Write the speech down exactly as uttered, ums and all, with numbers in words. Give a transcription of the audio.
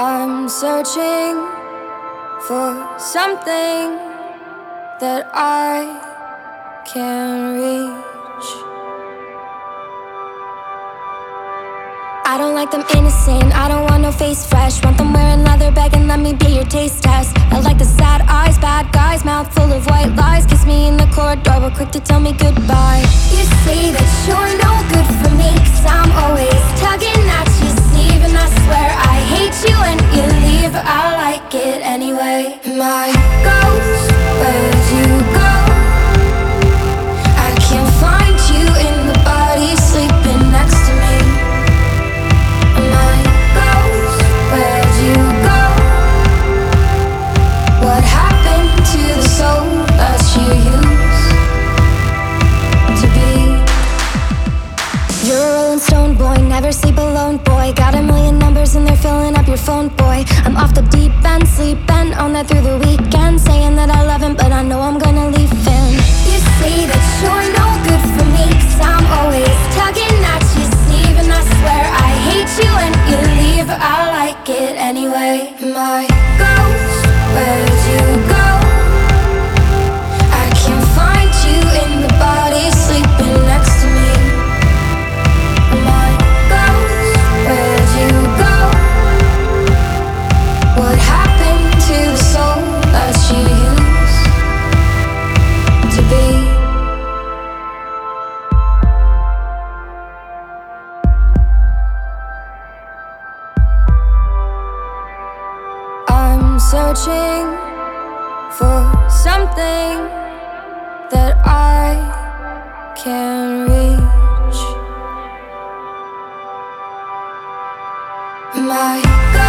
I'm searching for something that I can reach. I don't like them innocent, I don't want no face fresh. Want them wearing leather, begging let me be your taste test. I like the sad eyes, bad guys, mouth full of white lies. Kiss me in the corridor, but quick to tell me goodbye. You say that you're no good for me, cause I'm always tugging at your sleeve. And I swear I hate you when you leave, but I like it anyway. My ghost, where'd you go? I can't find you in the body sleeping next to me. My ghost, where'd you go? What happened to the soul that you used to be? You're a rolling stone boy, never sleep alone boy. Got a million numbers and they're filling up your phone boy. I'm off the deep end, sleeping on that through the weekend. Saying that I love him, but I know I'm gonna leave him. You say that you're no good for me, cause I'm always tugging at your sleeve. And I swear I hate you when you leave, but I like it anyway. My ghost, where'd you go? I can't find you in the body sleeping next to me. My ghost, where'd you go? What happened to the soul that you used to be? I'm searching for something that I can reach. My